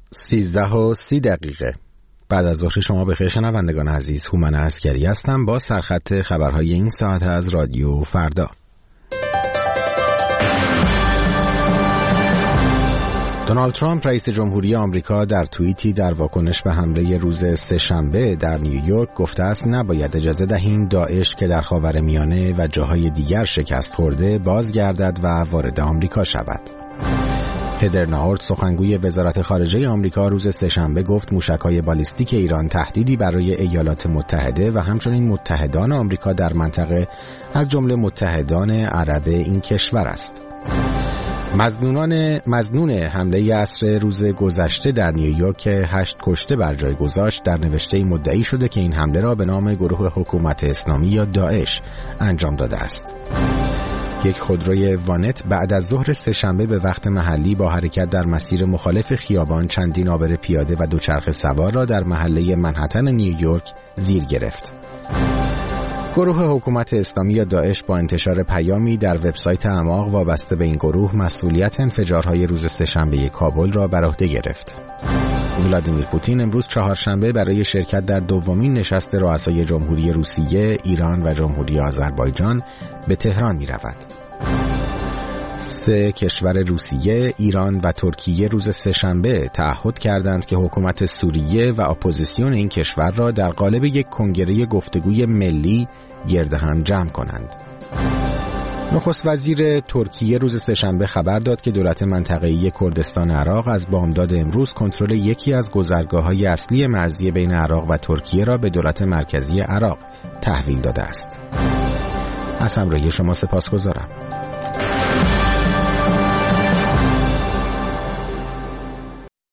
13:30 بعد از ظهر شما بخیر شنوندگان عزیز. هومن عسکری هستم با سرخط خبرهای این ساعت از رادیو فردا. دونالد ترامپ رئیس جمهوری آمریکا در توییتی در واکنش به حمله روز سه‌شنبه در نیویورک گفته است نباید اجازه دهیم داعش که در خاورمیانه و جاهای دیگر شکست خورده بازگردد و وارد آمریکا شود. هدر ناورت سخنگوی وزارت خارجه آمریکا روز سه‌شنبه گفت موشک‌های بالیستیک ایران تهدیدی برای ایالات متحده و همچنین متحدان آمریکا در منطقه از جمله متحدان عرب این کشور است. مظنون حمله عصر روز گذشته در نیویورک که 8 کشته بر جای گذاشت در نوشته مدعی شده که این حمله را به نام گروه حکومت اسلامی یا داعش انجام داده است. یک خودروی وانت بعد از ظهر سه‌شنبه به وقت محلی با حرکت در مسیر مخالف خیابان چندین عابر پیاده و دوچرخه سوار را در محله منهتن نیویورک زیر گرفت. گروه حکومت اسلامی یا داعش با انتشار پیامی در وبسایت اعماق وابسته به این گروه مسئولیت انفجارهای روز سه‌شنبه کابل را بر عهده گرفت. ولادیمیر پوتین امروز چهارشنبه برای شرکت در دومین نشست رؤسای جمهوری روسیه، ایران و جمهوری آذربایجان به تهران می رود. 3 کشور روسیه، ایران و ترکیه روز سه‌شنبه تعهد کردند که حکومت سوریه و اپوزیسیون این کشور را در قالب یک کنگره گفتگوی ملی گرد هم جمع کنند. نخست وزیر ترکیه روز سه‌شنبه خبر داد که دولت منطقه‌ای کردستان عراق از بامداد امروز کنترل یکی از گذرگاه‌های اصلی مرزی بین عراق و ترکیه را به دولت مرکزی عراق تحویل داده است. از همراهی شما سپاسگزارم.